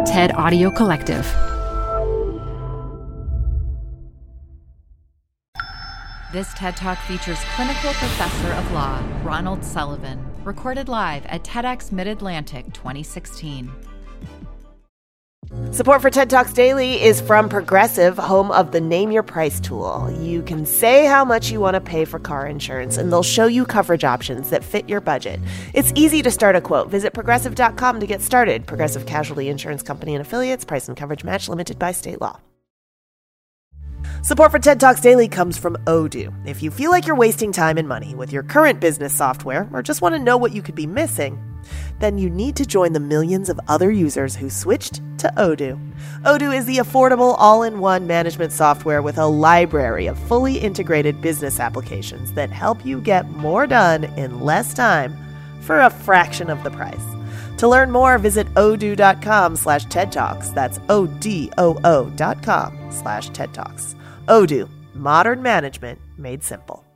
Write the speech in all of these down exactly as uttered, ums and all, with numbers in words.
TED Audio Collective. This TED Talk features clinical professor of law, Ronald Sullivan, recorded live at TEDx Mid-Atlantic twenty sixteen. Support for TED Talks Daily is from Progressive, home of the Name Your Price tool. You can say how much you want to pay for car insurance, and they'll show you coverage options that fit your budget. It's easy to start a quote. Visit progressive dot com to get started. Progressive Casualty Insurance Company and Affiliates. Price and coverage match limited by state law. Support for TED Talks Daily comes from Odoo. If you feel like you're wasting time and money with your current business software, or just want to know what you could be missing, then you need to join the millions of other users who switched to Odoo. Odoo is the affordable all-in-one management software with a library of fully integrated business applications that help you get more done in less time for a fraction of the price. To learn more, visit odoo.com slash TED Talks. That's O-D-O-O dot com slash TED Talks. Odoo, modern management made simple.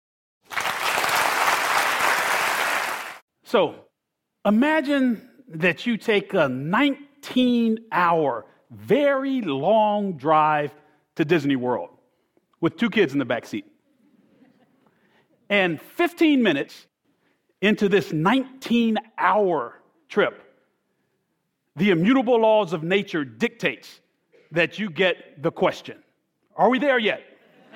So, imagine that you take a nineteen-hour, very long drive to Disney World with two kids in the back seat. And fifteen minutes into this nineteen-hour trip, the immutable laws of nature dictates that you get the question, are we there yet?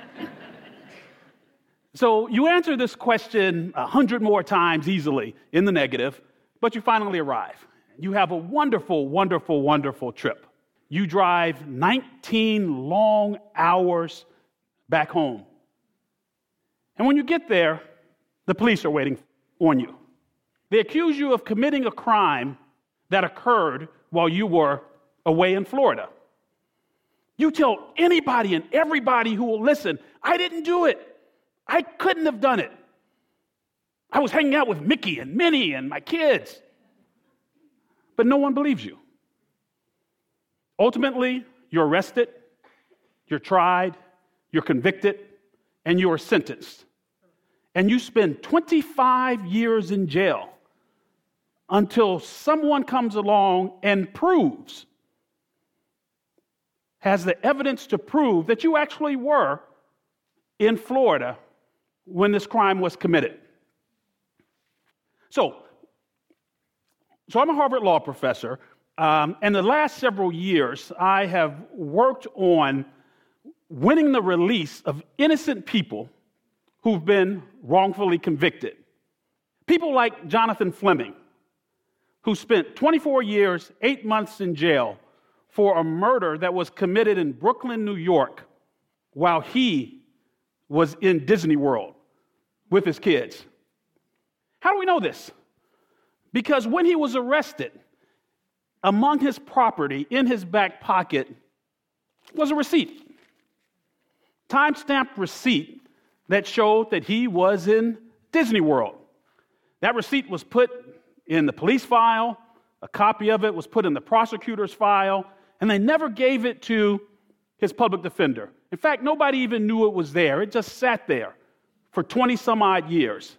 So you answer this question a hundred more times easily in the negative, but you finally arrive. You have a wonderful, wonderful, wonderful trip. You drive nineteen long hours back home. And when you get there, the police are waiting on you. They accuse you of committing a crime that occurred while you were away in Florida. You tell anybody and everybody who will listen, I didn't do it. I couldn't have done it. I was hanging out with Mickey and Minnie and my kids. But no one believes you. Ultimately, you're arrested, you're tried, you're convicted, and you are sentenced. And you spend twenty-five years in jail until someone comes along and proves, has the evidence to prove that you actually were in Florida when this crime was committed. So, so I'm a Harvard Law professor, um, and the last several years I have worked on winning the release of innocent people who've been wrongfully convicted. People like Jonathan Fleming, who spent twenty-four years, eight months in jail for a murder that was committed in Brooklyn, New York, while he was in Disney World with his kids. How do we know this? Because when he was arrested, among his property in his back pocket was a receipt, time-stamped receipt that showed that he was in Disney World. That receipt was put in the police file, a copy of it was put in the prosecutor's file, and they never gave it to his public defender. In fact, nobody even knew it was there. It just sat there for twenty some odd years.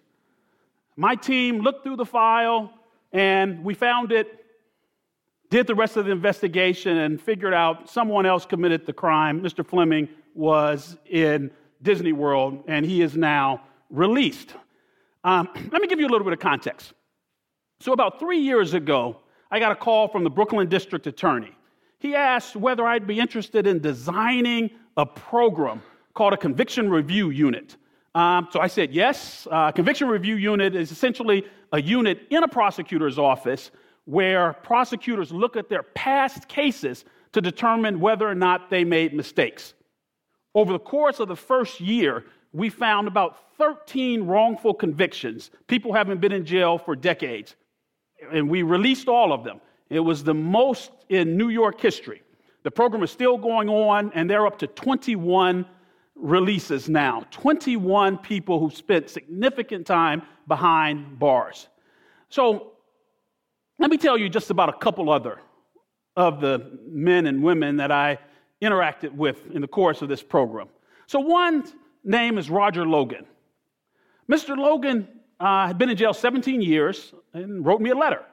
My team looked through the file and we found it, did the rest of the investigation and figured out someone else committed the crime. Mister Fleming was in Disney World and he is now released. Um, let me give you a little bit of context. So about three years ago, I got a call from the Brooklyn District Attorney. He asked whether I'd be interested in designing a program called a Conviction Review Unit. Um, so I said yes. Uh, Conviction Review Unit is essentially a unit in a prosecutor's office where prosecutors look at their past cases to determine whether or not they made mistakes. Over the course of the first year, we found about thirteen wrongful convictions, people having been in jail for decades. And we released all of them. It was the most in New York history. The program is still going on, and they're up to twenty-one releases now. twenty-one people who spent significant time behind bars. So let me tell you just about a couple other of the men and women that I interacted with in the course of this program. So one name is Roger Logan. Mister Logan uh, had been in jail seventeen years and wrote me a letter.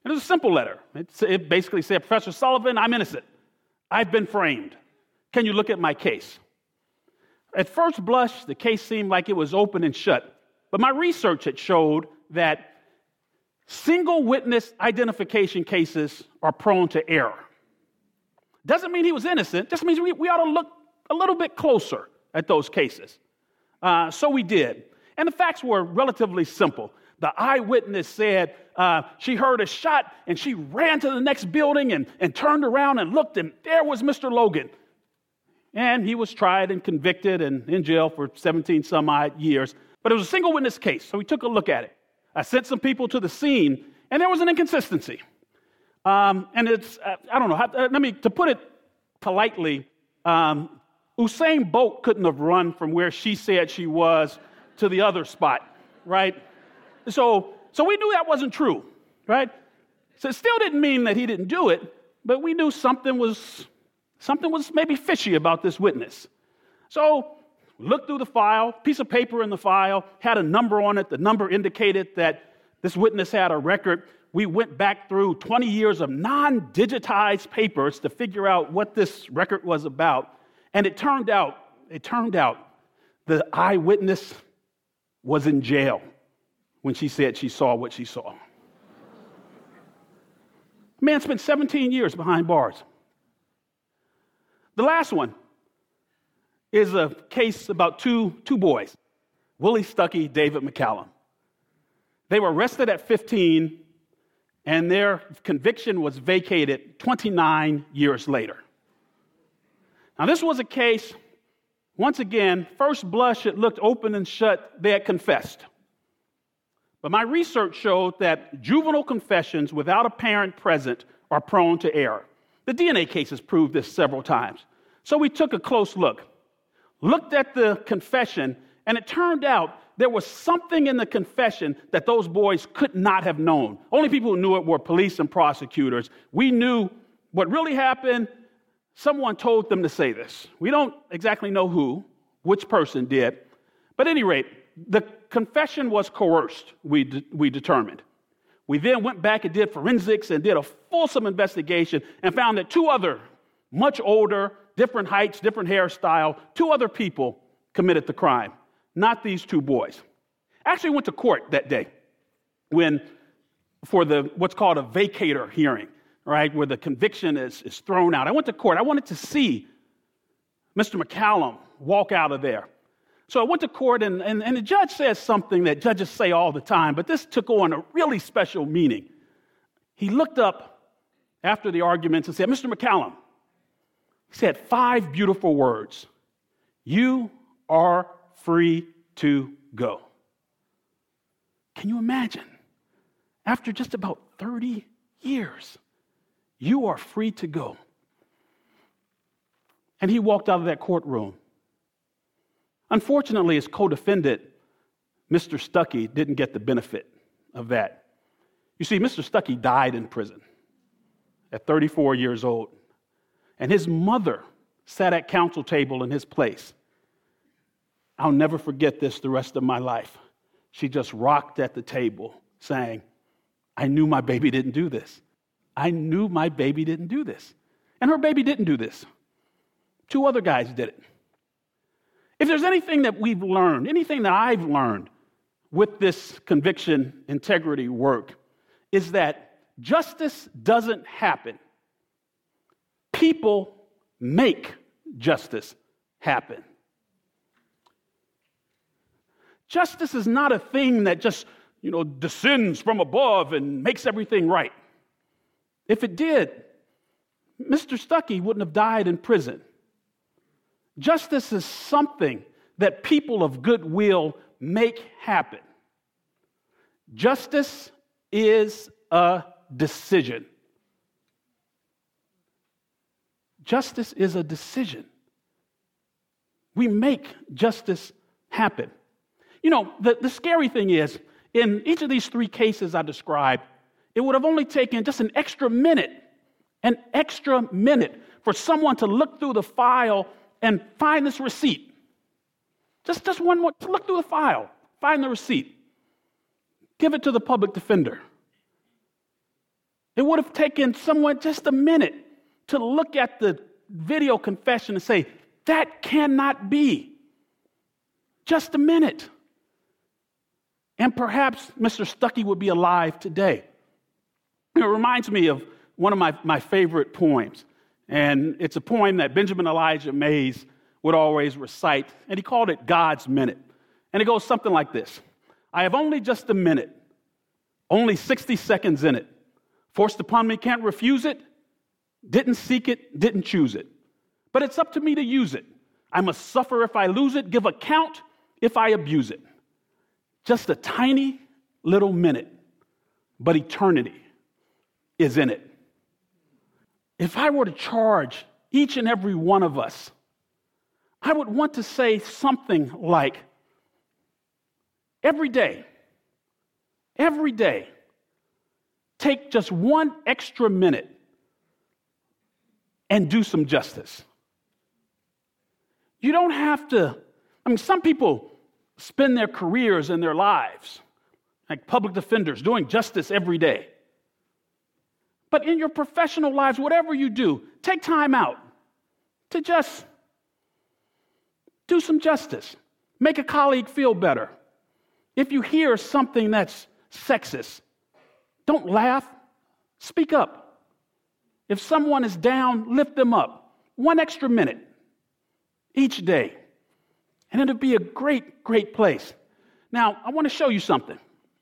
And it was a simple letter. It, it basically said, Professor Sullivan, I'm innocent. I've been framed. Can you look at my case? At first blush, the case seemed like it was open and shut. But my research had showed that single witness identification cases are prone to error. Doesn't mean he was innocent. Just means we, we ought to look a little bit closer at those cases. Uh, so we did. And the facts were relatively simple. The eyewitness said uh, she heard a shot and she ran to the next building and, and turned around and looked, and there was Mister Logan. And he was tried and convicted and in jail for seventeen some odd years. But it was a single witness case, so we took a look at it. I sent some people to the scene, and there was an inconsistency. Um, and it's, uh, I don't know, how, uh, let me, to put it politely, um, Usain Bolt couldn't have run from where she said she was to the other spot, right? So, so we knew that wasn't true, right? So it still didn't mean that he didn't do it, but we knew something was, something was maybe fishy about this witness. So looked through the file, piece of paper in the file, had a number on it. The number indicated that this witness had a record. We went back through twenty years of non-digitized papers to figure out what this record was about. And it turned out, it turned out the eyewitness was in jail when she said she saw what she saw. Man spent seventeen years behind bars. The last one is a case about two, two boys, Willie Stuckey, David McCallum. They were arrested at fifteen, and their conviction was vacated twenty-nine years later. Now, this was a case, once again, first blush, it looked open and shut. They had confessed. But my research showed that juvenile confessions without a parent present are prone to error. The D N A cases proved this several times. So we took a close look, looked at the confession, and it turned out there was something in the confession that those boys could not have known. Only people who knew it were police and prosecutors. We knew what really happened. Someone told them to say this. We don't exactly know who, which person did. But at any rate, the confession was coerced, we, de- we determined. We then went back and did forensics and did a fulsome investigation and found that two other, much older, different heights, different hairstyle, two other people committed the crime, not these two boys. I actually went to court that day when, for the what's called a vacator hearing, right, where the conviction is, is thrown out. I went to court. I wanted to see Mister McCallum walk out of there. So I went to court, and, and, and the judge says something that judges say all the time, but this took on a really special meaning. He looked up after the arguments and said, Mister McCallum, he said five beautiful words. You are free to go. Can you imagine? After just about thirty years, you are free to go. And he walked out of that courtroom. Unfortunately, his co-defendant, Mister Stuckey, didn't get the benefit of that. You see, Mister Stuckey died in prison at thirty-four years old, and his mother sat at counsel table in his place. I'll never forget this the rest of my life. She just rocked at the table saying, I knew my baby didn't do this. I knew my baby didn't do this. And her baby didn't do this. Two other guys did it. If there's anything that we've learned, anything that I've learned with this conviction integrity work, is that justice doesn't happen. People make justice happen. Justice is not a thing that just, you know, descends from above and makes everything right. If it did, Mister Stuckey wouldn't have died in prison. Justice is something that people of goodwill make happen. Justice is a decision. Justice is a decision. We make justice happen. You know, the, the scary thing is, in each of these three cases I described, it would have only taken just an extra minute, an extra minute for someone to look through the file and find this receipt. Just, just one more, look through the file, find the receipt, give it to the public defender. It would have taken someone just a minute to look at the video confession and say, that cannot be. Just a minute. And perhaps Mister Stuckey would be alive today. It reminds me of one of my, my favorite poems. And it's a poem that Benjamin Elijah Mays would always recite. And he called it God's Minute. And it goes something like this. I have only just a minute, only sixty seconds in it. Forced upon me, can't refuse it. Didn't seek it, didn't choose it. But it's up to me to use it. I must suffer if I lose it, give account if I abuse it. Just a tiny little minute, but eternity is in it. If I were to charge each and every one of us, I would want to say something like, every day, every day, take just one extra minute and do some justice. You don't have to, I mean, some people spend their careers and their lives, like public defenders, doing justice every day. But in your professional lives, whatever you do, take time out to just do some justice. Make a colleague feel better. If you hear something that's sexist, don't laugh. Speak up. If someone is down, lift them up. One extra minute each day. And it'll be a great, great place. Now, I want to show you something.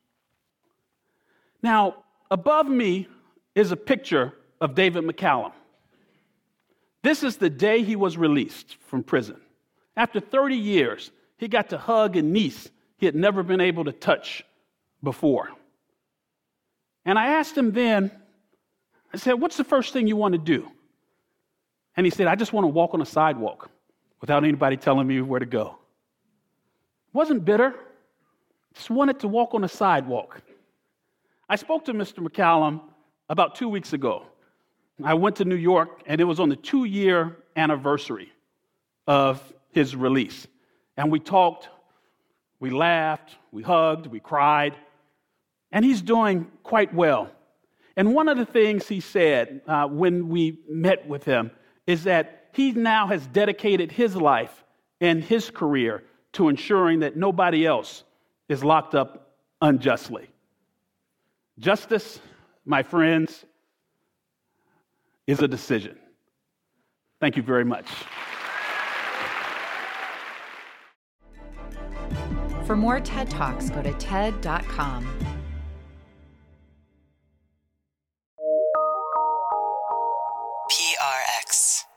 Now, above me is a picture of David McCallum. This is the day he was released from prison. After thirty years, he got to hug a niece he had never been able to touch before. And I asked him then, I said, what's the first thing you want to do? And he said, I just want to walk on a sidewalk without anybody telling me where to go. Wasn't bitter, just wanted to walk on a sidewalk. I spoke to Mister McCallum about two weeks ago. I went to New York, and it was on the two-year anniversary of his release. And we talked, we laughed, we hugged, we cried, and he's doing quite well. And one of the things he said uh, when we met with him is that he now has dedicated his life and his career to ensuring that nobody else is locked up unjustly. Justice, my friends, is a decision. Thank you very much. For more TED Talks, go to ted dot com. P R X.